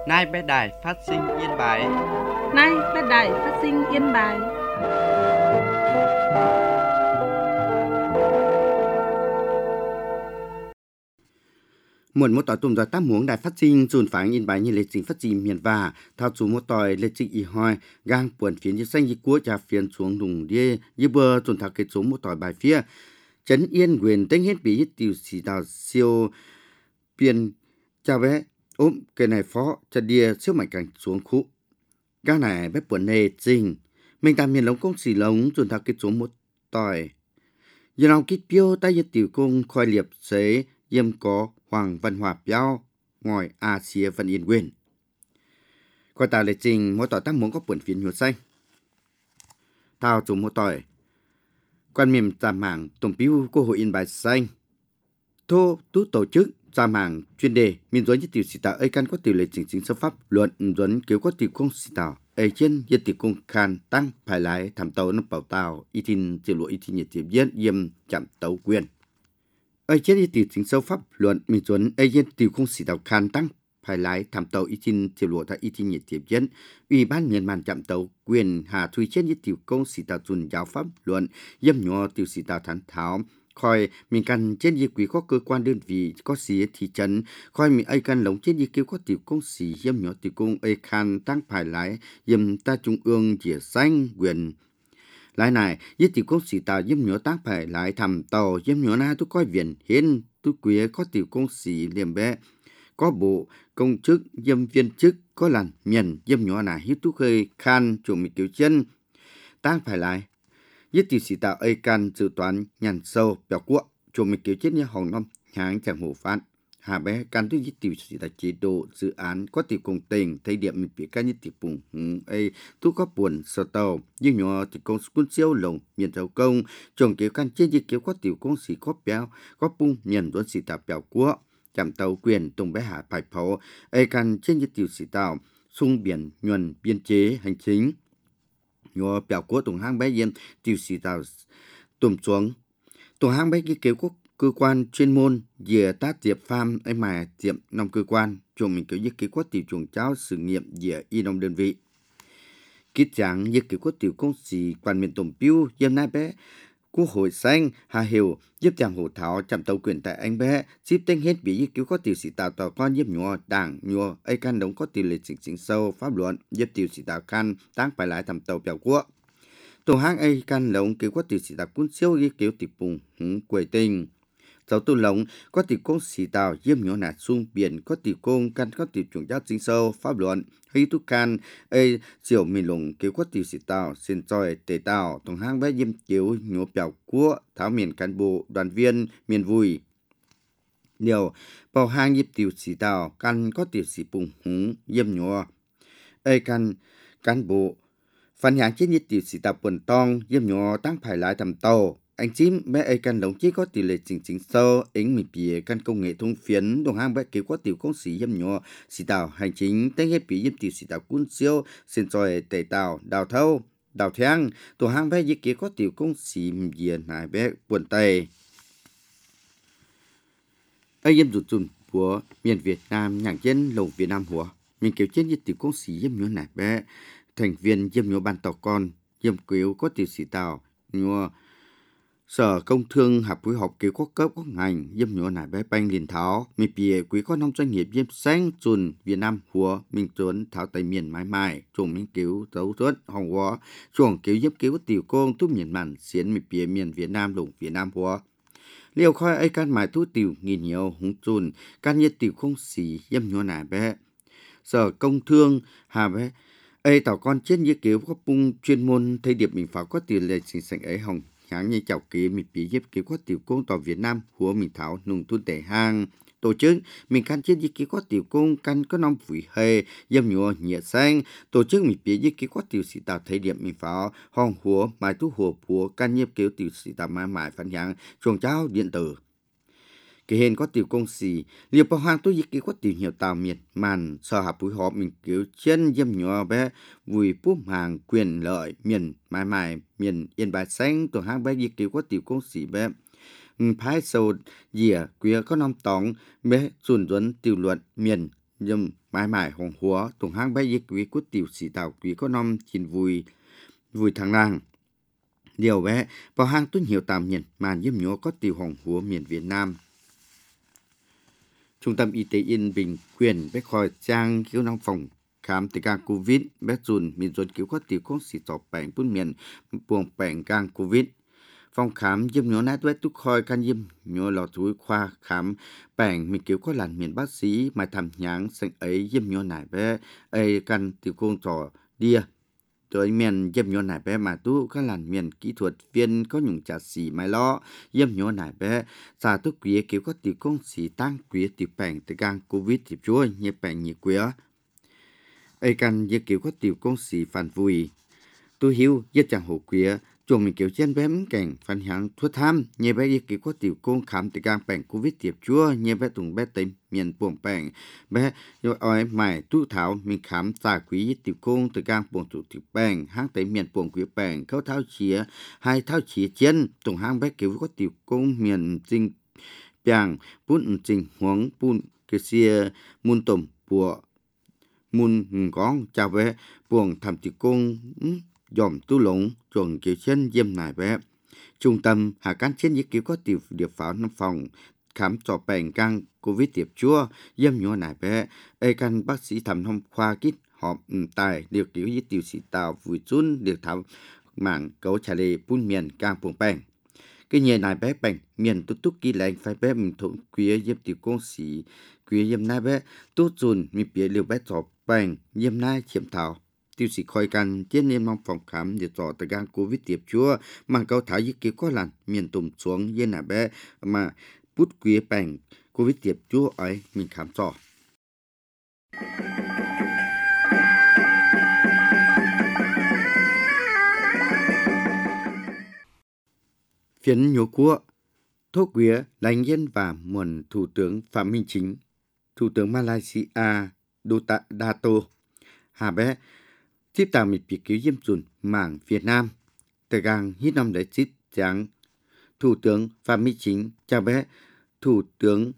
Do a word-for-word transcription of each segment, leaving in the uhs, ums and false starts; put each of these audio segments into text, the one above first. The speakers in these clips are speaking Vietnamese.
Nay bé đài phát sinh Yên Bái. Nay bé đài phát sinh Yên Bái. Muộn một tỏi tùm đòi tám muống đài phát sinh dùn phản Yên Bái như lệ trình phát trình miền và thao chủ một tỏi lệ trình y hoi gang buồn phiến như xanh như cua trà phiến xuống đùng đê như bờ dùn thảo kết xuống một tỏi bài phía chấn Yên quyền tính hết bị tiêu xì đào siêu biên chào bé ốm cái này phó cho đia siêu mạnh cảnh xuống khu gang này bé buồn nề trình mình tạm miền lống công xì lống dùn thảo kết xuống một tỏi giờ nào kít piêu tay như tiểu công khoai liệp giấy yếm có Hoàng Văn Hòa Biao ngồi A Xia Văn Yên Quyền. Qua tàu lệ trình mỗi tỏi tác muốn có buồn phiến nhuột xanh. Tao dùng một tỏi. Quan mềm giảm mảng tổng biêu của hội Yên Bái xanh. Thô tú tổ chức giảm mảng chuyên đề miền dối như tiểu sĩ tạo ấy căn có tiểu lệ trình chính sơ pháp luận dối kiểu có tiểu công sĩ tạo ấy trên như tiểu công khan tăng phải lái thảm tàu nó bảo tàu y tin tiểu lộ y tin nhiệt tiểu diễn yếm chạm tàu quyền. Ấy chết đi tiểu chính sâu pháp luận mình chuẩn ấy yên tiểu không sĩ tàu khan tăng phải lái thảm tàu y tin tiểu lộ tại y tin nhiệt tiếp dân ủy ban miền màn chạm tàu quyền hà thui chết như tiểu công sĩ tàu chuẩn giáo pháp luận yếm nhỏ tiểu sĩ tàu thán tháo khỏi mình cần trên gì quý có cơ quan đơn vị có sĩ thị trấn khỏi mình ấy cần lống trên gì kêu có tiểu công sĩ yếm nhỏ tiểu công ấy khan tăng phải lái yếm ta trung ương chỉ xanh quyền lại này, với tiểu công sĩ tàu yếm nhỏ tác phải lại thầm tàu yếm nhỏ na tôi coi viện hiến tôi quý có tiểu công sĩ liềm bé có bộ công chức yếm viên chức có lần miền yếm nhỏ na hiếu tôi khơi khan chủ mình tiểu chân tác phải lại với tiểu sĩ tàu ấy can dự toán nhàn sâu bèo quốc chủ mình tiểu chết như hồng năm hàng chẳng hổ phán hà bé can tôi với tiểu sĩ tàu chế độ dự án có tiểu công tình thấy điểm mình bị can như tiểu bùng ấy tôi có buồn sợ tàu như nhỏ tiểu công quân siêu lồng miền tàu công trồng kiểu can trên như kiểu có tiểu công sĩ có béo có bung miền tuấn sĩ tàu bèo quốc chạm tàu quyền tung bé hạ phải phổ ấy can trên như tiểu sĩ tàu sung biển nhuần biên chế hành chính nhỏ bèo quốc tung hang bé yên tiểu sĩ tàu tùm xuống tung hang bé cái kiểu quốc cơ quan chuyên môn về tác diệp farm ấy mà diệp nông cơ quan chuồng mình kiểu như kiểu có tiểu chuồng cháo sự nghiệm về y nông đơn vị kít chẳng như kiểu có tiểu công sĩ quan miền tổng biêu yếm nai bé quốc hội xanh hà hiểu giúp chàng hồ thảo chậm tàu quyền tại anh bé ship tên hết bị như kiểu có tiểu sĩ tạo tàu con giúp nhỏ đảng nhỏ ấy can đóng có tiểu lệ chính chính sâu pháp luận giúp tiểu sĩ tạo can tăng phải lại thầm tàu bèo quốc tổ hang ấy can lồng kiểu có tiểu sĩ tạo quân siêu như kiểu tiểu bùng quầy tình giáo tu lồng có tiểu công sĩ tàu yếm nhỏ nạt sung biển có tiểu công căn có tiểu chuồng giáo chính sâu pháp luận hay tu can ấy diệu mình lồng kiểu có tiểu sĩ tàu xin choi tề tàu tổng hang bé yếm kiểu nhỏ bèo của tháo miền cán bộ đoàn viên miền vui điều bảo hang yếm tiểu sĩ tàu căn có tiểu sĩ bùng húng yếm nhỏ ấy căn cán bộ phần hàng trên như tiểu sĩ tàu quần tong yếm nhỏ tăng phải lại thầm tàu anh chim bé ấy căn đóng chỉ có tỷ lệ chính chính sâu ứng mình bìa căn công nghệ thông phiến đồng hang bé kiểu có tiểu công sĩ yếm nhỏ sĩ tàu hành chính tên hết bìa yếm tiểu sĩ tàu quân siêu xin choi tề tàu đào thâu đào thiang tổ hang bé kiểu có tiểu công sĩ bìa này bé buồn tây ấy yếm rụt rụn của miền Việt Nam nhàng trên lồng Việt Nam hùa mình kiểu trên như tiểu công sĩ yếm nhỏ này bé thành viên yếm nhỏ ban tàu con yếm kiểu có tiểu sĩ tàu nhỏ Sở Công Thương hợp phối hợp kiểu quốc cấp quốc ngành yếm nhỏ nải bé banh liền tháo mi bìa quý có nông doanh nghiệp yếm xanh chùn Việt Nam hùa minh tuấn tháo tây miền mãi mãi chuồng minh cứu dấu tuất hồng hóa chuồng cứu yếm cứu tiểu công túp miền mặn xiến mi bìa miền Việt Nam lục Việt Nam hùa liều khoi ấy can mãi thu tiểu nghìn nhiều húng chùn can nhiệt tiểu không xỉ yếm nhỏ nải bé Sở Công Thương hà bé ấy tàu con chết như kiểu có bung chuyên môn thay điệp mình pháo có tiền lệ chính sách ấy hồng hãng như chào ký mình bị giúp ký có tiểu công tàu Việt Nam của mình thảo nung thun tệ hang tổ chức mình can chết như ký có tiểu công căn có năm phủi hề dâm nhựa nhiệt xanh tổ chức mình bị như ký có tiểu sĩ tàu thấy điểm mình pháo hong hùa mai thu hùa của can nhiếp kiểu tiểu sĩ tàu mãi mãi phản hãng chuồng cháo điện tử cái hên có tiểu công sĩ liều bảo hoàng tôi dịch có tiểu nhiều tàu miệt màn sở hợp phối hợp mình kiểu chân dâm nhỏ bé vui búp hàng quyền lợi miền mãi mãi miền Yên Bái xanh tổ hang bé dịch kiểu có tiểu công sĩ bé phái sâu dìa quý có năm tóng bé dùn duấn tiểu luận miền dâm mãi mãi hồng húa tùng hang bé yết quý cút tiểu sĩ tạo quý có nom chín vui vui thằng nàng điều bé vào hang tuân hiệu tạm nhận màn nhiễm nhúa có tiểu hồng húa miền Việt Nam. Trung tâm Y tế Yên Bình quyền bé khỏi trang cứu nông phòng khám từ gang Covid bé dùn miền dồn cứu có tiểu không xịt tỏ bẻng bún miền buồng bẻng gang Covid. Phòng khám nhiễm nhúa nát vết túc khoi can nhiễm nhúa lọ túi khoa khám bẻng mình cứu có làn miền bác sĩ mà thầm nháng sinh ấy nhiễm nhúa nải bé ấy can tiểu công trò đia. Tới miền nhiễm nhúa nải bé mà tu các làn miền kỹ thuật viên có nhung trả xỉ mai lo nhiễm nhúa nải bé xa tu quý cứu có tiểu công xỉ tăng quý tiểu bẻng từ gang Covid tiểu chúa như bẻng như quý ấy can như cứu có tiểu công xỉ phản vui tu hiếu như chẳng hổ quý chuồng mình kiểu trên bém cảnh phản hạng thuốc tham nhẹ bé y kiểu có tiểu công khám từ gang bẻng Covid tiệp chúa nhẹ bé tùng bé tây miền buồng bẻng bé rồi ỏi mải tu thảo mình khám xà quý tiểu công từ gang buồng tụ tiểu bẻng hang tây miền buồng quý bẻng khâu tháo chía hai tháo chía trên tùng hang bé kiểu có tiểu công miền trinh bẻng bún trinh huống bún cái xia mun tôm bùa mun ngón chào bé buồng thầm tiểu công dòm tu lũng chuẩn kiểu trên diêm nải bé trung tâm hạ cán trên những kiểu có tiểu điệp pháo năm phòng khám trò bèn gang Covid tiệp chúa diêm nhúa nải bé ai can bác sĩ thẩm thông khoa kít họp tài điều kiểu với tiểu sĩ tàu vui chun điều thảo mảng cấu trả lời bún miền gang buồng bèn cái nhà nải bé bèn miền tút tút kỹ lệnh phải bé mình thủng quý diêm tiểu công sĩ quý diêm nải bé tút chun mi bịa liều bé trò bèn diêm nải chiếm thảo tiêu sĩ khoiกันtrên niêm mong phòng khám để tỏ từ gang Covid tiệp chúa mà câu thảo với kiểu có làn miền tùng xuống với nà bé mà bút quý bèn Covid tiệp chúa ấy mình khám trò phiến nhố cua thuốc quý lãnh nhân và nguồn thủ tướng Phạm Minh Chính thủ tướng Malaysia Dota Dato hà bé tiếp tạo một việc cứu diêm dùn mảng Việt Nam từ gang hít năm đấy chít trắng thủ tướng Phạm Minh Chính chào bé thủ tướng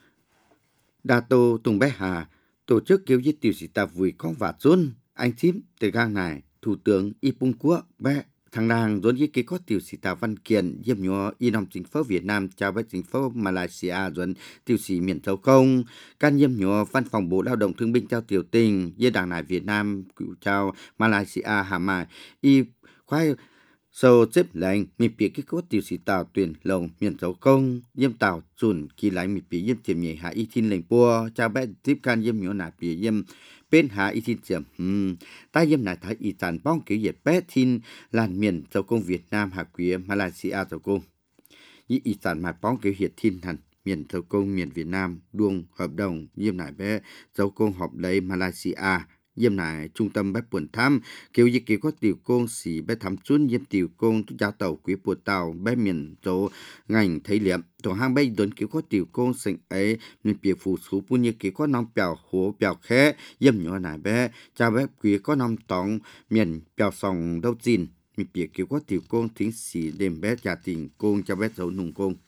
Dato Tùng bé Hà tổ chức cứu diêm tiểu sĩ tạp vui con vạt dôn anh chím từ gang này thủ tướng Ipung Quốc bé thằng nàng dồn với cái có tiểu sĩ tạp văn kiện diêm nhúa y nòng chính phủ Việt Nam chào bé chính phủ Malaysia dồn tiểu sĩ miền châu công can diêm nhúa văn phòng bộ lao động thương binh trao tiểu tình với đảng này Việt Nam cựu chào Malaysia hà mai y khoai sâu xếp lệnh mình biết cái có tiểu sĩ tàu tuyển lồng miền châu công diêm tàu chuẩn kỳ lại mình biết diêm tiệm nhảy hạ y thiên lệnh bùa chào bé tiếp can diêm nhúa nạp biết diêm bên hạ y thiên tiệm ừm ta diêm này thấy y tàn bong kiểu diệt bé thiên làn miền châu công Việt Nam hạ quý Malaysia châu công y y tàn mà bong kiểu diệt thiên thành miền châu công miền Việt Nam đuông hợp đồng diêm này bé châu công họp lấy Malaysia diêm này trung tâm bé buồn thăm kiểu gì kiểu có tiểu công sĩ bé thăm chuôn diêm tiểu công tu gia tàu quý bộ tàu bé miền châu ngành thấy liệm tổ hang bé đốn kiểu có tiểu công sinh ấy mình biểu phụ số bún như kiểu có năm bèo hồ bèo khé diêm nhỏ này bé cha bé quý có năm tòng miền bèo sòng đâu chín mình biểu kiểu có tiểu công thính sĩ đêm bé trả tình công cha bé giấu nung công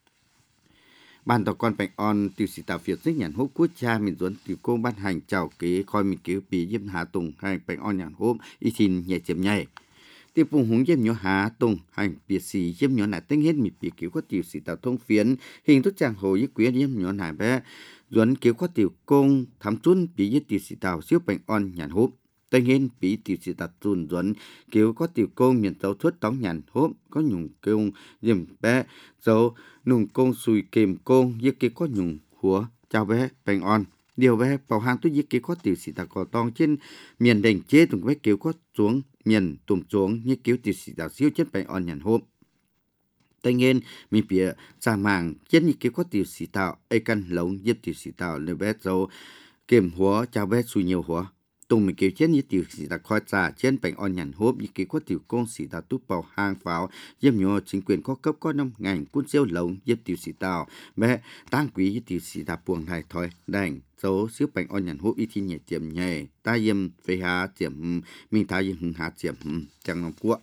ban tàu con bạch on tiểu sĩ tạo phiệt sức nhàn hốp quốc cha mình dẫn tiểu công ban hành chào kế coi mình cứu bị diêm hạ tùng hành bạch on nhàn hốp y thìn nhẹ chém nhảy tiếp vùng húng diêm nhỏ hạ tùng hành biệt sĩ diêm nhỏ nải tính hết mình bị cứu có tiểu sĩ tạo thông phiến hình thức chàng hồ với quý diêm nhỏ nải bé dẫn cứu có tiểu công thám chun bị với tiểu sĩ tạo siêu bạch on nhàn hốp tên hết bị tiểu sĩ tạo chun dẫn cứu có tiểu công miền tàu thuất tóng nhàn hốp có nhung công diêm bé dấu nung công sùi kềm công với cái có nhung húa chào bé bành on điều bé bảo hàng tôi với cái có tiểu sĩ tạo cỏ tong trên miền đành chế tùng bé kiểu có xuống miền tùm xuống như kiểu tiểu sĩ tạo siêu chất bành on nhàn hốp tay nghiên mình bịa xa màng trên như kiểu có tiểu sĩ tạo ai căn lống giúp tiểu sĩ tạo nơi bé dấu kềm húa chào bé sùi nhiều húa tùng mình kiểu trên như tiểu sĩ tạo khói trà trên bành on nhàn hốp như kiểu có tiểu công sĩ tạo túp bảo hàng pháo giúp nhô chính quyền có cấp có năm ngành quân siêu lống giúp tiểu sĩ tạo bé tăng quý với tiểu sĩ tạo buồng này thôi đành số siêu bành on nhàn hốp y thi nhẹ tiệm nhẹ ta yếm phê hạ tiệm mình ta yếm hứng hạ tiệm chẳng lòng quốc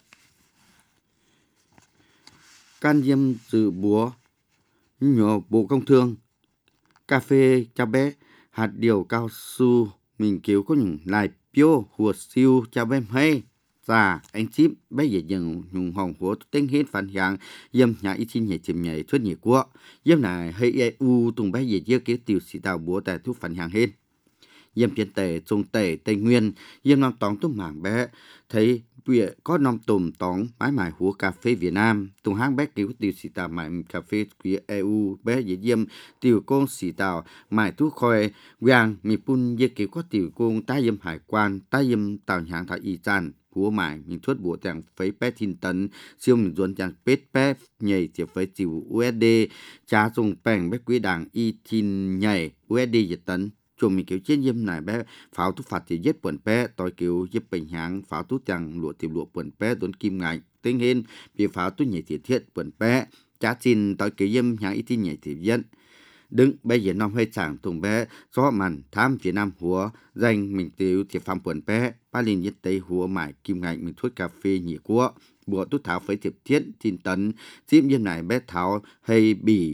can yếm dự búa nhỏ bộ công thương cà phê cho bé hạt điều cao su mình kiểu có những lại biểu hùa siêu cho bên hay và anh chip bây giờ dừng dùng hồng của tên hết phản hiện yếm nhà ít xin nhảy chìm nhảy thuốc nhảy của yếm này hay e u tung bây giờ chưa kiểu tiêu sĩ đào búa tại thuốc phản hiện hết yếm phiên tề trung tề tây nguyên yếm năm tóng tung mảng bé thấy việc có năm tùm tóng mái mải húa cà phê Việt Nam tung hang bé kiểu tiêu sĩ đào mải cà phê của e u bé giờ yếm tiêu công sĩ đào mải thuốc khoi quang mi pun giờ kiểu có tiêu công tai yếm hải quan tai yếm tàu hàng thảo y chan của mải mình thuốc bộ chẳng phấy pet tin tấn siêu mình dồn chẳng pet pet nhảy chỉ phấy chịu u ét đê trả dùng bèn bé quý đảng y tin nhảy u ét đê dịch tấn chùm mình kiểu chiến dâm này bé pháo thuốc phạt thì giết quần bé tôi kiểu giúp bình hạng pháo thuốc chẳng lụa tìm lụa quần bé đốn kim ngạch tính hên vì pháo thuốc nhảy thì thiết quần bé trả xin tôi kiểu dâm hạng y tin nhảy thì dân đứng bây giờ năm hơi chẳng thùng bé gió màn tham Việt Nam hùa danh mình tiêu thì phạm quần bé ba liên nhất tây hùa mải kim ngạch mình thuốc cà phê nhị của bộ tút thảo phải thiệp thiết tin tấn diễm nhân này bé thảo hay bỉ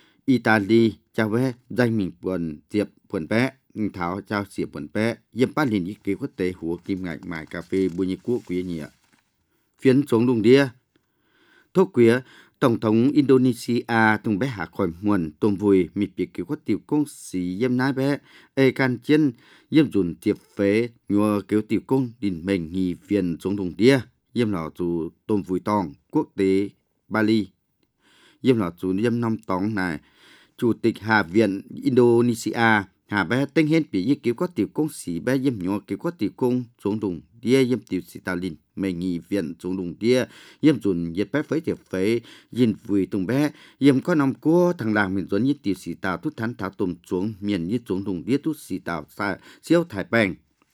Italy chào bé danh mình quần tiệp quần bé mình thảo chào xỉa quần bé diễm ba liên nhất kế quốc tế hùa kim ngạch mải cà phê bùi nhị quốc quý nhị phiến xuống đùng đĩa thuốc quía Tổng thống Indonesia tung bé hạ khỏi nguồn tôm vùi mịt biệt kiểu có tiểu công sĩ yếm nái bé ê can chân yếm dùn tiệp phế nhua kiểu tiểu công đình mình nghỉ phiền xuống thùng đĩa yếm lọ dù tôm vùi tòng quốc tế Bali yếm lọ dù yếm năm tòng này chủ tịch Hạ viện Indonesia Hạ bé tên hên bị yếm kiểu có tiểu công sĩ bé yếm nhua kiểu có tiểu công xuống thùng đĩa yếm tiểu sĩ tà linh mình nghỉ viện xuống đùng đĩa yếm dùn yết bé phấy tiệp phấy yin vui tung bé yếm có năm cua thằng làng mình dồn như tiểu sĩ tàu tút thắn tháo tùm xuống miền như xuống đùng đĩa tút sĩ tàu xa siêu thải bèn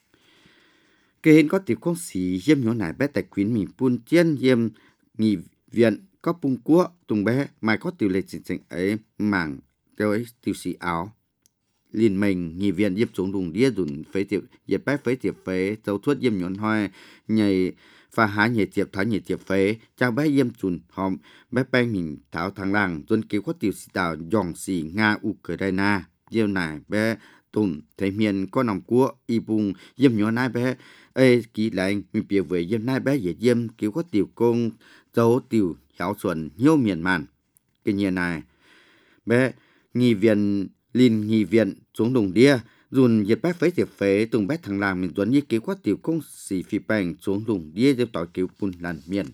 kê hên có tiểu công sĩ yếm nhỏ nải bé tại quyến mình pun chiên yếm nghỉ viện có bung cua tung bé mai có tiểu lệ chính chính ấy mảng tới tiểu sĩ áo liền mình nghỉ viện yếm xuống đùng đĩa dùn phấy tiệp yết bé phấy tiệp phấy dấu thuốc yếm nhọn hoài nhảy và há nhảy tiệp tháo nhảy tiệp phế chào bé yếm chùn hòm bé bèn mình tháo thằng làng dồn kéo có tiểu sĩ tàu dòng xì nga Ukraine yếm này bé tùn thấy miền có nòng cua y bung yếm nhỏ nai bé ê kỹ lại mình biểu về yếm nai bé dễ yếm kéo có tiểu công dấu tiểu giáo xuân nhiều miền màn cái nhà này bé nghỉ viện liền nghỉ viện xuống đùng đĩa dùn dệt bác phế tiệp phế từng bác thằng làng mình tuấn như kéo quát tiểu công sĩ phi bành xuống đùng đĩa giúp tỏi kéo bùn làn miền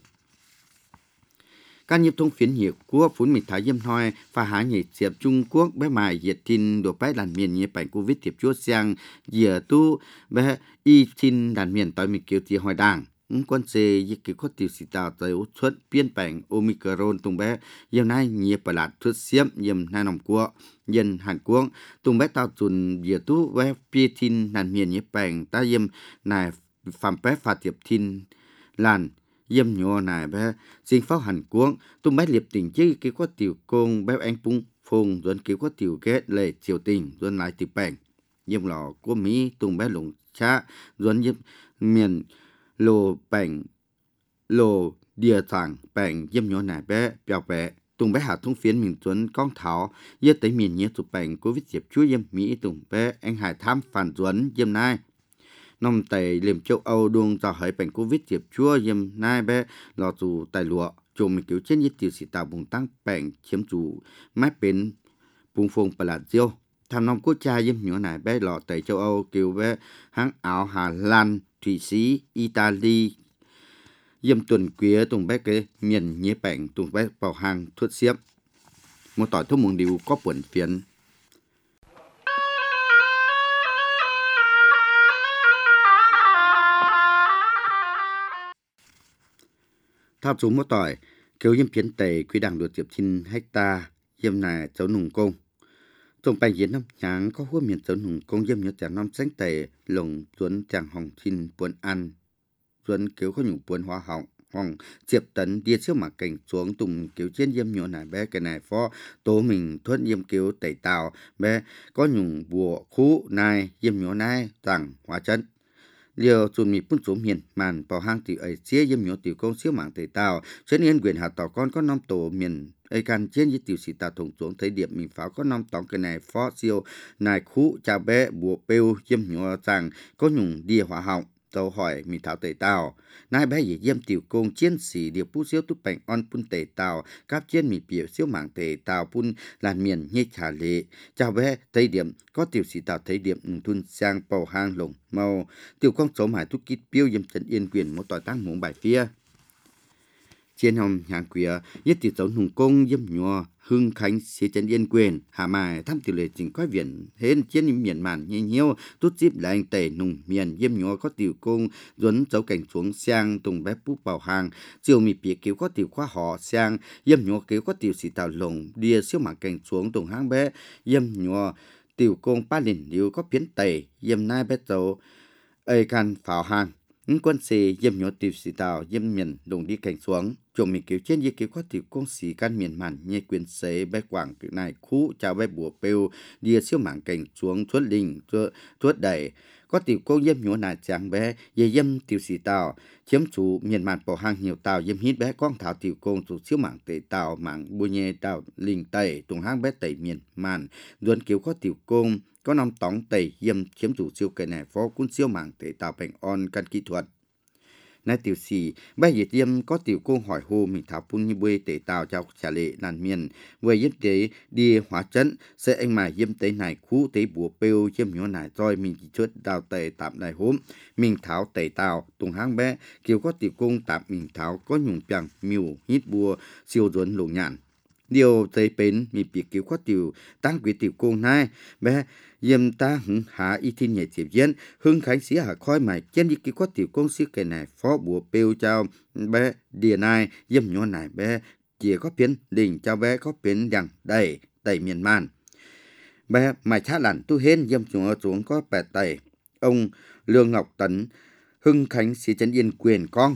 các nhịp thông phiến hiệu của phún mình thái dâm hoi và há nhảy tiệp Trung Quốc bé mài dệt tin đồ bác làn miền như bành Covid tiệp chúa sang dìa tu bé y tin làn miền tỏi mình kéo tiệp hỏi đảng quan xe như kiểu có tiểu sĩ tàu tới xuất biên bản Omicron tung bé giờ nay nhiều bà lạt xuất xiêm yếm nay nòng của dân Hàn Quốc tung bé tàu tuần giờ tu bé bia tin làn miền như bản ta yếm này phạm bé phạt tiệp tin làn yếm nhỏ này bé sinh pháo Hàn Quốc tung bé liệp tình chứ kiểu có tiểu công bé anh pung phùng rồi kiểu có tiểu kết lệ triều tình rồi lại tiệp bản yếm lò của Mỹ tung bé lủng cha rồi yếm miền lô bèn lô địa thẳng bèn yếm nhỏ nải bé bèo bé tung bé hạ thông phiến mình tuấn con thảo yết tới miền nhé tụ bèn Covid diệp chúa yếm Mỹ tung bé anh hải tham phản tuấn yếm nai nông tây liềm châu Âu đuông cho hỏi bèn Covid diệp chúa yếm nai bé lò dù tài lụa chùm mình kiểu trên nhất tiểu sĩ tạo bùng tăng bèn chiếm chủ mát bên bùng phùng bà lạt diêu tham nông quốc gia yếm nhỏ nải bé lò tây châu Âu kiểu bé hãng áo Hà Lan Thụy Sĩ, Italy, yếm tuần quía tùng bé cái miền nhé bảnh tùng bé bảo hàng thuốc xiếp. Một tỏi thuốc mùng điều có buồn phiền. Thao chú một tỏi, kêu yếm phiến tẩy quy đảng được tiệp chín hecta yếm này cháu nùng công. Trong bài diễn năm nháng có hua miền cháu nùng công yếm nhớ chàng năm sáng tẩy lồng tuấn chàng hồng chín buồn ăn. Tuấn kiểu có nhủ buồn hoa họng hồng diệp tấn đi trước mặt cảnh xuống tùng kiểu trên yếm nhớ này bé cái này phó tố mình thuận yếm kiểu tẩy tàu bé có nhủ bùa khu này yếm nhớ này rằng hóa chân. liều chuẩn bị phun xuống miền màn bảo hang tiểu ấy chia yếm nhỏ tiểu công siêu mạng tề tàu trên yên quyền hạ tàu con có năm tổ miền ấy can trên với tiểu sĩ tàu thủng xuống thấy điểm mình pháo có năm tòng cái này phó siêu nài khu chào bé bùa bêu yếm nhỏ rằng có nhung đi hỏa họng tàu hỏi mình thảo tề tàu nai bé gì yếm tiểu công chiến sĩ điều pu siêu túc bành on phun tề tàu các chiến mi biểu siêu mạng tề tàu phun làn miền như trà lệ chào bé thấy điểm có tiểu sĩ tàu thấy điểm thun sang bảo hang lồng màu tiểu công số hải thúc kít biểu yếm trấn yên quyền một tỏi tăng muỗng bài phía trên hồng hàng quỷ nhất tiểu dấu hùng công yếm nhỏ hưng khánh xế trấn yên quyền hà mài thăm tiểu lệ chính coi viện hên trên miền màn nhiều nhiều tốt díp là anh tẩy nùng miền yếm nhỏ có tiểu công duấn dấu cảnh xuống sang tùng bé bút bảo hàng chiều mì bìa cứu có tiểu khoa họ sang yếm nhỏ cứu có tiểu sĩ tàu lồng đia siêu mạng cảnh xuống tùng hang bé yếm nhỏ tiểu công ba liền liu có biến tẩy yếm nai bé dấu ấy can pháo hàng quân sĩ yếm nhỏ tiểu sĩ tàu yếm miền đồng đi cảnh xuống chồng mình cứu trên như cứu có tiểu công sĩ can miền màn như quyền xế bé quảng cái này khu chào bé bùa bêu đi siêu mạng cảnh xuống thuất linh thuất đẩy có tiểu công yếm nhỏ nà chàng bé ye yếm tiểu sĩ tàu chiếm chủ miền màn bảo hàng nhiều tàu yếm hít bé quang thảo tiểu công chủ siêu mạng tẩy tàu mạng bùa nhẹ tàu linh tẩy tung hang bé tẩy miền màn duẩn cứu có tiểu công có năm tóng tẩy yếm chiếm chủ siêu cái này phó quân siêu mạng tẩy tàu bành on căn kỹ thuật nai tiểu sĩ bé diệt yếm có tiểu công hỏi hồ mình thảo phun như bơi tẩy tàu chào trả lệ làn miền vừa yếm tế đi hóa chấn sẽ anh mà yếm tế này khu tế bùa bêu yếm nhỏ này rồi mình chỉ chốt đào tẩy tạm này hôm mình thảo tẩy tàu tung hang bé kiểu có tiểu công tạm mình thảo có nhung piang miu hít bùa siêu duẩn lồng nhạn điều tây bến mình bị kiểu có tiểu tăng quý tiểu công này bé yếm ta hứng hạ y thiên nhẹ tiếp diễn hưng khánh sĩ hạ khói mày trên đi kia có tiểu công sĩ cái này phó bùa bêu chào bé địa này yếm nhỏ này bé chỉ có biến đỉnh chào bé có biến đằng đầy đầy miền man bé mày chát lặn tu hên yếm nhỏ xuống có bè tẩy ông Lương Ngọc Tấn hưng khánh sĩ trấn yên quyền con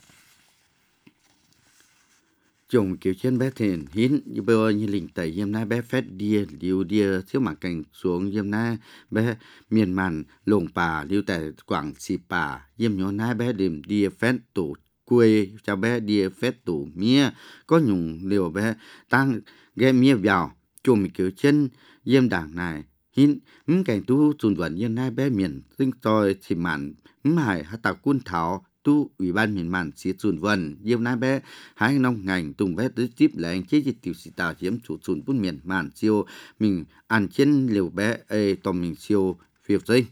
chồng kiểu trên bé thền hín như bây giờ như lình tẩy yếm na bé phét đia liu đia thiếu mạng cảnh xuống yếm na bé miền màn lồng bà liu tại quảng xì bà yếm nhỏ na bé điểm đia phét tủ quê cho bé đia phét tủ mía có nhung liều bé tăng ghé mía vào chồng kiểu trên yếm đảng này hín mắm cảnh tu chun vận yếm na bé miền sinh tòi thì màn mắm hải hạ tạc quân thảo tu ủy ban miền màn xí chun vân yếm na bé hai nông ngành tung bé tứ tiếp là anh chế dịch tiểu sĩ tàu chiếm chủ chun bún miền màn siêu mình ăn trên liều bé ê tòm mình siêu phiêu dây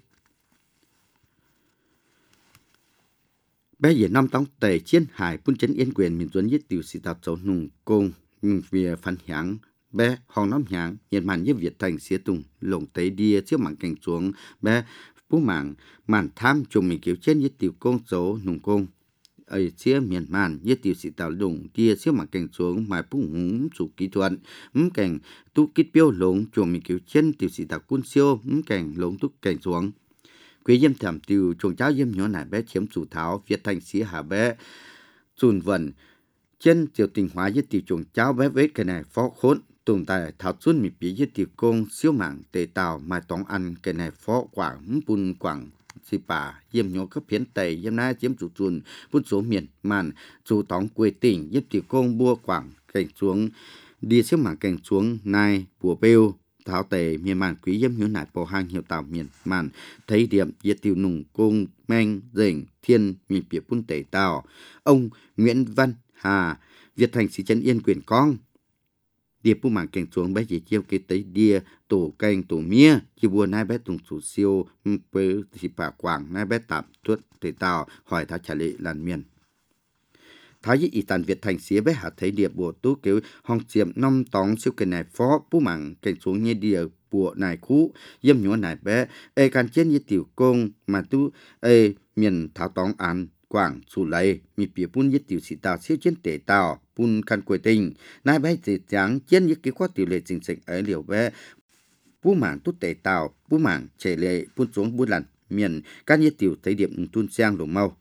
bé giờ năm tống tề chiến hải bún chấn yên quyền mình duẩn giết tiểu sĩ tàu châu nùng công mình về phản hiáng bé hòn nóm nháng miền màn như Việt thành xía tùng lồng tây đia chiếu mạng cảnh xuống bé bố mạng màn tham chồng mình kiểu trên với tiểu công số nùng công ấy chia miền màn với tiểu sĩ tàu đùng tia siêu mạng cảnh xuống mà bố húng chủ kỹ thuật ấm cảnh tu kít biêu lống chồng mình kiểu trên tiểu sĩ tàu quân siêu ấm cảnh lống tu cảnh xuống quý yếm thảm tiểu chồng cháu yếm nhỏ nải bé chiếm chủ tháo Việt thành xía hà bé chùn vần trên tiểu tình hóa với tiểu chồng cháu bé với cái này phó khốn tùng tại thảo xuân mì bí với tiểu công siêu mạng tề tàu mà tóng ăn cái này phó quảng bùn quảng xì bà yếm nhỏ cấp phiến tây yếm na chiếm chủ chùn bùn số miền màn chủ tóng quê tỉnh giúp tiểu công bua quảng cảnh xuống đi siêu mạng cảnh xuống nai bùa bêu thảo tề miền màn quý yếm nhỏ nải bò hang hiệu tàu miền màn thấy điểm với tiểu nùng công men dình thiên mì bí bùn tề tàu ông Nguyễn Văn Hà Việt thành sĩ trấn yên quyền con địa bù mạng cảnh xuống bé chỉ chiêu cái tới đia tổ canh tổ mía chỉ bùa nai bé tùng chủ siêu với thì bà quảng nai bé tạm tuất thể tàu hỏi tháo trả lệ làn miền thái với ý tàn Việt thành xía bé hạ thấy địa bùa tú kiểu hong chiếm năm tóng siêu cái này phó bù mạng cảnh xuống như địa bùa này cũ yếm nhỏ này bé ê can chết như tiểu công mà tu ê miền tháo tóng án quảng chủ lấy mi bìa bún nhất tiểu sĩ tàu siêu chiến tể tàu bún căn quê tình nai bé chỉ trắng chiến nhất cái quá tiểu lệ chính sách ở liều bé bú mảng tút tể tàu bú mảng trẻ lệ bún xuống bún lặn miền các nhất tiểu thấy điểm tuôn sang lồng mau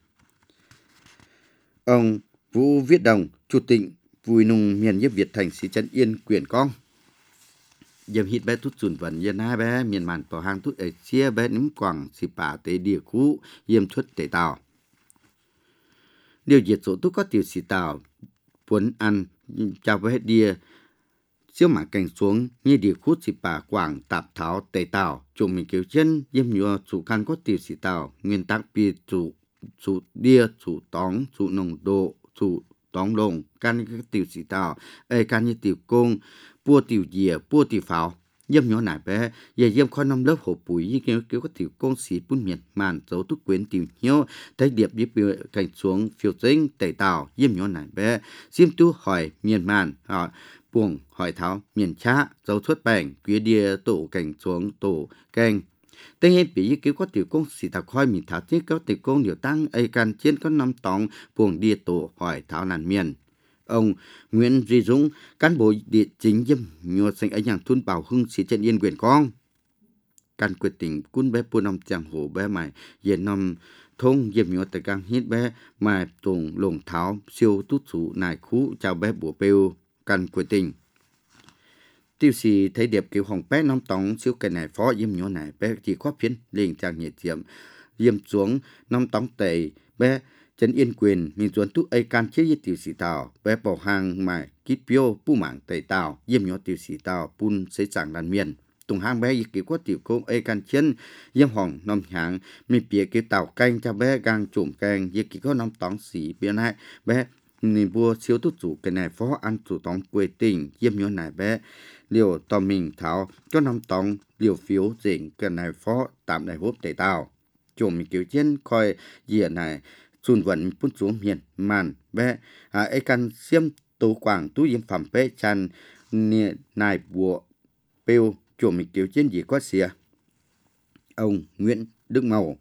ông Vũ Viết Đồng chủ tịch vui nung miền nhất Việt thành sĩ trấn yên quyền con yếm hít bé tút chuẩn vận yên hai bé miền màn bỏ hàng tút ở chia bé nếm quảng xì bả tế địa cũ yếm xuất tế tàu điều diệt số tút có tiểu xì tàu muốn ăn chào bé địa siêu mảng cảnh xuống như địa cũ xì bả quảng tạp tháo tế tàu chúng mình kiểu chân yếm nhựa chủ căn có tiểu xì tàu nguyên tắc bị chủ chủ địa chủ tóng chủ nồng độ chủ tóng lồng can cái tiểu xì tàu ê can như tiểu công bua tiểu dìa bua tiểu pháo yếm nhỏ nải bé giờ yếm khó năm lớp hộp bụi như kiểu kiểu có tiểu công xì bún miền màn dấu túc quyến tiểu nhiêu thấy điệp điệp biểu cảnh xuống phiêu dính tẩy tàu yếm nhỏ nải bé xiêm tu hỏi miền màn hỏi buồng hỏi tháo miền cha dấu xuất bảnh quý địa tổ cảnh xuống tổ canh tên hết bị kiểu có tiểu công xì thảo khoi mình thảo tiết có tiểu công điều tăng ai can chiến có năm tòng buồng địa tổ hỏi tháo nàn miền ông Nguyễn Duy Dũng cán bộ địa chính yếm nhua sinh ở nhà thôn Bảo Hưng sĩ Trần Yên quyền con can quyết định cún bé pu năm chàng hồ bé mày về năm thôn yếm nhua tại gang hít bé mày tuồng lồng tháo siêu tút chủ nài khú chào bé bùa bêu can quyết định tiêu sĩ thấy đẹp kiểu hồng bé năm tòng siêu cái này phó yếm nhua này bé chỉ có phiến liền chàng nhiệt diệm yếm xuống năm tòng tệ bé Trần Yên quyền mình chuẩn tu ai can chế với tiểu sĩ tàu bé bỏ hàng mà kít piêu pu mảng tây tàu yếm nhỏ tiểu sĩ tàu pun xây chẳng đàn miền tung hàng bé kiểu có tiểu công ai can chiến yếm hỏng năm hàng mình bịa cái tàu canh cho bé gang trộm canh với kiểu có năm tóng sĩ biến này bé mình bua siêu tu chủ cái này phó ăn chủ tóng quê tỉnh yếm nhỏ này bé liều tò mình tháo cho năm tóng liều phiếu dĩnh cái này phó tạm đại hốp tây tàu trộm mình kiểu chiến coi dìa này xuân vận phun xuống miền màn bé à ai can xiêm tố quảng tú yếm phẩm bé chan nè nài bùa bêu chủ mình kiểu chiến gì có xìa ông Nguyễn Đức Mậu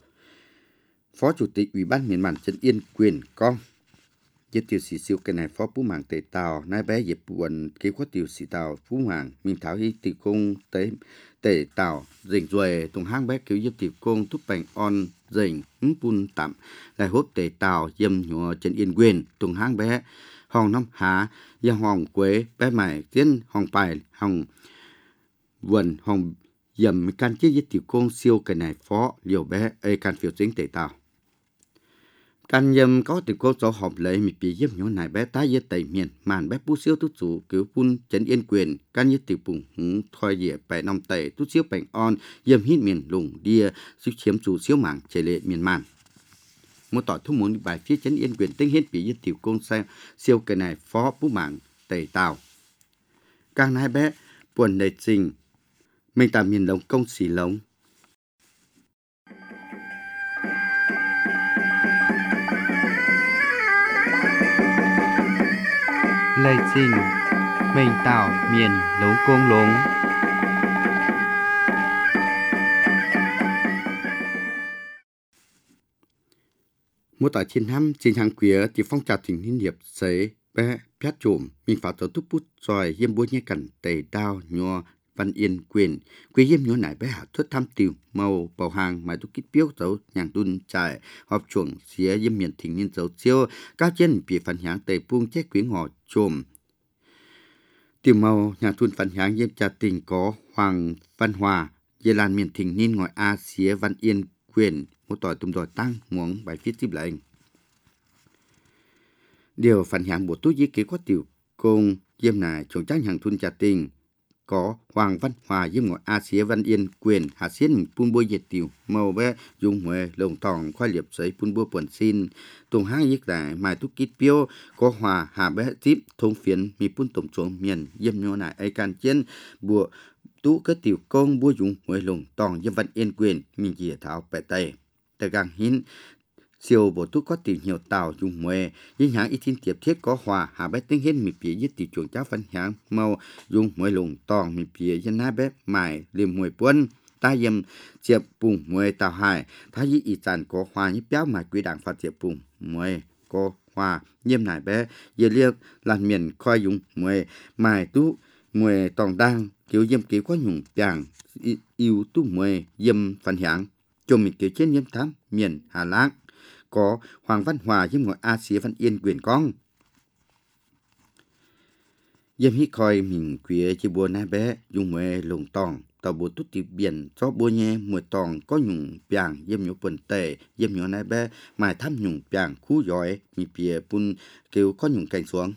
phó chủ tịch ủy ban miền màn Trần Yên quyền con với tiểu sĩ siêu cái này phó phú mạng tề tàu nai bé dịp buồn kế có tiểu sĩ tàu phú mạng mình tháo đi tiểu công tới tề tàu dình rồi tung hang bé kiểu giúp tiểu công thúc bành on dình ứng pun tạm lại hốt tề tàu dâm nhọ Trần Yên quyền tung hang bé hòn năm há gia hòn quế bé mày tiến hòn bài hòn vườn hòn dầm can chế với tiểu công siêu cái này phó liều bé ai can phiêu dính tề tàu can yếm có tiểu cô số họp lấy mi bị yếm nhỏ này bé tái với tây miền màn bé pu siêu tu chủ cứu pun Trần Yên quyền can như tiểu bùng hứng thoi địa bảy năm tây tu siêu bành on yếm hít miền lùng đia siêu chiếm chủ siêu mảng chế lệ miền màn một tỏi thu muốn bài phía Trần Yên quyền tinh hết bị với tiểu công sang siêu cái này phó pu mảng tây tàu càng hai bé buồn đầy trình mình tạm miền lồng công xì lồng lời trình mình tạo miền lống công lống một tỏi trên năm trên hàng quía thì phong trào tình liên hiệp sấy bé phét trộm mình phải tổ túc bút rồi yếm búa nhé cảnh tề đao nhò Văn Yên quyền quý yếm nhớ nải bé hạ thất tham tiểu màu bảo hàng mà tu kít biếu dấu nhàng đun trại họp chuồng xía yếm miền thỉnh niên dấu chiêu các chân bị phản hãng tề buông chế quý ngọ trộm tiểu màu nhà thun phản hãng yếm trà tình có Hoàng Văn Hòa dây lan miền thỉnh niên ngọi a xía Văn Yên quyền một tỏi tùm tỏi tăng muốn bài viết tiếp lại điều phản hãng bộ tú dĩ kế có tiểu công yếm nải chuồng trách hàng thun trà tình có Hoàng Văn Hòa với ngồi A Xía Văn Yên quyền hạ xiên pun bôi diệt tiểu màu bé dùng huệ lồng tòng khoai liệp sấy pun bôi quần xin tùng hang yết lại mai tu kít piêu có Hòa hà bé tiếp thông phiến mi pun tổng xuống miền yếm nhô nại ai can chiến bùa tú cái tiểu công bua dùng huệ lồng tòng với Văn Yên quyền mình dìa tháo bẻ tay tại gang hin siêu bộ tú có tiểu nhiều tàu dùng mùe những hãng ít tin tiếp thiết có Hòa hà bé tiếng hết mi phía với tiểu chuồng cháu phân hãng màu dùng mùe lồng tòng mi phía dân na bé mài liềm mùe buôn ta yếm chiệp bùng mùe tàu hải thái với ý sản có Hòa như béo mài quý đảng phát chiệp bùng mùe có Hòa nhiêm nải bé giờ liếc làn miền khoai dùng mùe mài tú mùe tòng đang kiểu yếm kiểu có nhung bàng yêu tú mùe yếm phân hãng cho mình kiểu trên yếm thám miền Hà Lan có Hoàng Văn Hòa với ngồi A Xía Văn Yên quyền con yếm hít coi mình quía chỉ bùa na bé dùng mê lồng tòng tàu bùa tút tiệp biển cho bùa nhẹ mùi tòng có nhung bàng yếm nhổ bẩn tệ yếm nhổ na bé mài thăm nhung bàng khu giỏi mi bìa bún kêu có nhung cành xuống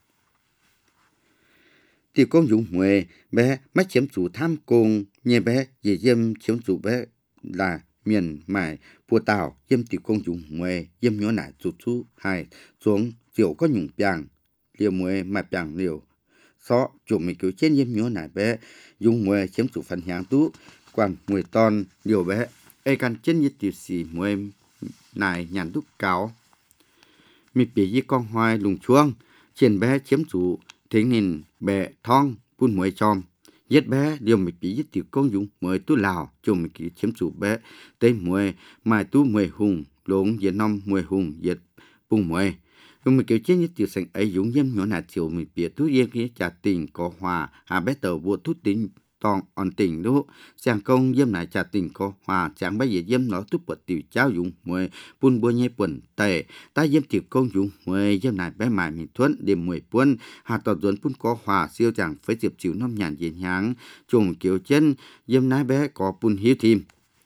thì con dùng mê bé mắt chiếm chủ tham công nhẹ bé về yếm chiếm chủ bé là miền mài bùa tàu yếm thì con dùng mê yếm nhổ nải chủ chú hai xuống chiều có nhung bàng liều mê mà bàng liều so chủ mình cứu trên yếm nhớ nải bé dùng mùi chiếm chủ phần hàng tú quan mùi ton điều bé ai căn trên như tiểu sĩ mùi nải nhàn đúc cáo mi bì với con hoài lùng chuông trên bé chiếm chủ thế nên bé thong bún mùi chom giết bé điều mi bì với tiểu công dùng mùi tú lào chủ mình cứu chiếm chủ bé tới mùi mai tú mùi hùng lộn về năm mùi hùng về bung mùi nhưng mà kiểu chết như tiểu sinh ấy dũng dâm nhỏ nạt chiều mình biết thú yên kia trả tình có hòa hà bé tàu vua thú tình toàn on tình đó sang công dâm lại trả tình có hòa chẳng bây giờ dâm nó thúc bật tiểu cháu dũng mười bún bua nhai quần tệ ta dâm tiểu công dũng mười dâm lại bé mài mình thuận điểm mười bún hà tàu duẩn bún có hòa siêu chẳng phải diệp chịu năm nhàn dễ nháng trùng kiểu chân dâm nái bé có bún hiếu thêm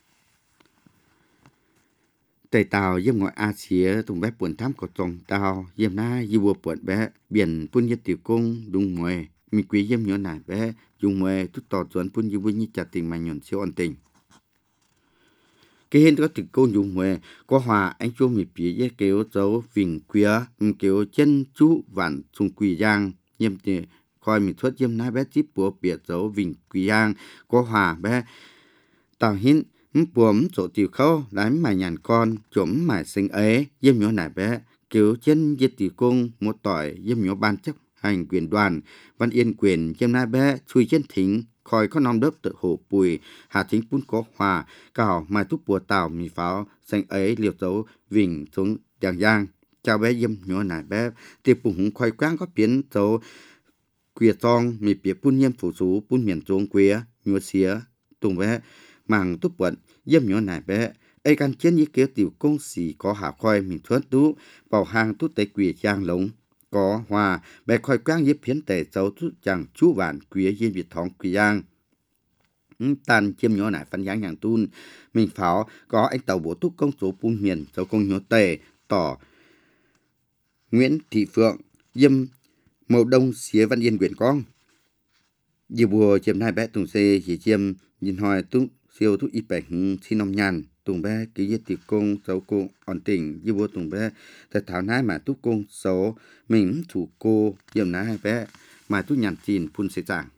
tây tàu yếm ngọi a xía tung bé buồn thắm có trồng tàu yếm na y bùa buồn bé biển bún yết tiểu công đúng mồi mi quý yếm nhỏ nải bé dùng mồi tút tọt chuẩn bún y bún như chặt tình mà nhọn siêu ổn tình cái hiện có tiểu công dùng mồi có hòa anh chú mi bì yết kéo dấu vinh quía mi kéo chân chú vạn xung quỳ giang yếm thì coi mi thoát yếm na bé chip bùa biệt dấu vinh quỳ giang có hòa bé tàu hiện buồm chỗ tiểu khâu lái mài nhàn con chổm mài sinh ấy yếm nhỏ nải bé cứu chân giết tiểu công một tỏi yếm nhỏ ban chấp hành quyền đoàn văn yên quyền yếm nải bé chui chân thính khỏi có nom đớp tự hộ bùi hà thính bún có hòa cào mai thúc bùa tàu mì pháo sinh ấy liều dấu vinh xuống giang giang chào bé yếm nhỏ nải bé tiệp bụng khoai quang có biến dấu quìa tong mì bìa bún yếm phủ sú bún miền trung quìa nhua xía tung bé màng túc bận yếm nhỏ nải bé ai căn chiến như kéo tiểu công sĩ có hạ khoai mình thuận tú bảo hàng tú tế quỷ giang lống có hòa bé khoai quang yếp phiến tể dấu tú chẳng chú vạn quỷ yên việt thống quỷ giang tan chiêm nhỏ nải phân giang nhàng tun mình pháo có anh tàu bố túc công số bùn miền dấu công nhỏ tề tỏ Nguyễn Thị Phượng yếm màu đông xía văn yên quyển con nhiều bùa chiêm hai bé tùng xê chỉ chiêm nhìn hỏi tú siêu thuốc y bệnh xin ông nhàn tùng bé ký giết tiểu công xấu cô ổn tình như bố tùng bé thật thảo nái mà tú công xấu mình thủ cô yếm nái hai bé mà tú nhàn chìn phun sẽ giảng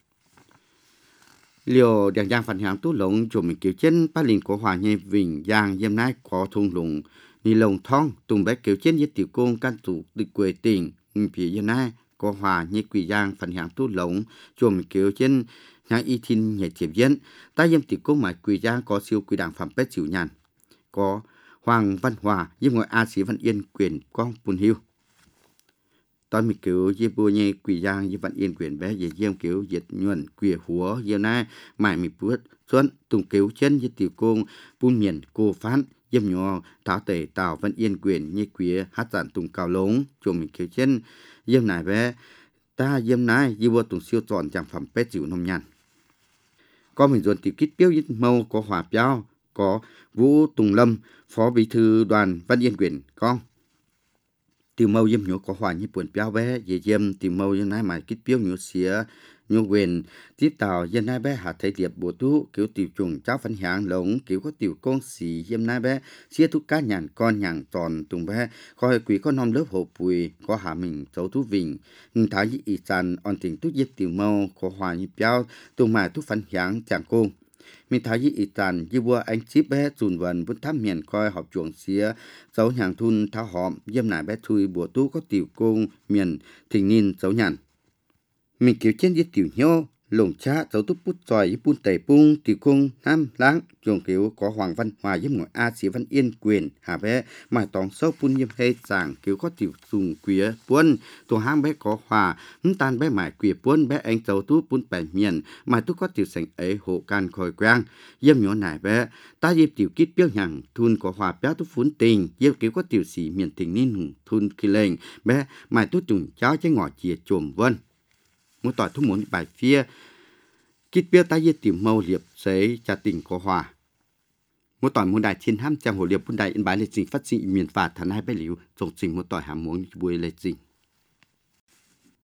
liều đèn giang phản hàng tú lồng chủ mình kiểu chân ba lìn của hòa nhây vinh giang yếm nái có thùng lùng ni lồng thong tùng bé kiểu chân giết tiểu công can thủ được quê tình phía yếm nái có hòa nhây quỷ giang phản hàng tú lồng chủ mình kiểu chân nhà y thiên nhảy tiệp diễn ta yếm tiểu công mãi quỳ giang có siêu quỳ đảng phạm pết chịu nhàn có Hoàng Văn Hòa yếm ngồi a sĩ Văn Yên quyền con bùn hiu tao mình kiểu yếm bùa nhẹ quỳ giang yếm Văn Yên quyền bé về yếm kiểu diệt nhuận quỳ húa yếm na mãi mi bướt xuân tùng kiểu chân yếm tiểu công bùn miền cô phán yếm nhỏ tháo tể tào Văn Yên quyền như quỳ hát giản tùng cao lống chùm mình kiểu chân yếm nải bé ta yếm nái yếm bùa tùng siêu tròn chẳng phẩm pết chịu nông nhàn có mình dồn tiểu kít tiêu ít mâu có hòa piao có Vũ Tùng Lâm phó bí thư đoàn Văn Yên quyền con tiểu mâu yếm nhổ có hòa như buồn piao bé về yếm tiểu mâu yếm nái mà kít piao nhổ xía nhổ quyền tiếp tàu yếm nái bé hạ thấy điệp bộ tú kiểu tiểu trùng cháu phân hạng lống kiểu có tiểu công sĩ yếm nái bé xía thúc cá nhàn con nhàng tròn tùng bé coi quý có nom lớp hộ bùi có hạ mình xấu tú vinh thái y y sàn on tình tú yết tiểu mâu có hòa như piao tùng mà tú phân hạng chẳng công mình thấy y tàn như vua anh chip bé dùn vần vốn thăm miền coi học chuồng xía dấu nhàng thun tháo hòm yếm nải bé thui bùa tú có tiểu công miền thình ninh dấu nhàn mình kiểu trên yết tiểu nhô lồng cha dấu túc bút giỏi bún tẩy bung tiểu công nam lãng chuồng kiểu có Hoàng Văn Hòa yếm ngồi a sĩ Văn Yên quyền hà bé mà tòng sâu bún yếm hay giảng kiểu có tiểu dùng quía buôn tổ hang bé có hòa tan bé mải quía buôn bé anh dấu tú bún bảy miền mà tú có tiểu sành ấy hộ can khôi quang yếm nhỏ nải bé ta yếm tiểu kít biếc nhằng thun có hòa bé tú phún tình yếm kiểu có tiểu sĩ miền tình ninh hùng thun kỳ lệnh bé mà tú trùng cháu trái ngỏ chia chồm vân một tỏi thu muốn bài phía kít bia tay yết tìm màu liệp giấy cha tình có hòa một tỏi muốn đại thiên ham chàng hồ liệp bún đại yên bái lệ trình phát dị miền phạt thản hai bé liu trồng trình một tỏi hàm muốn buổi lệ trình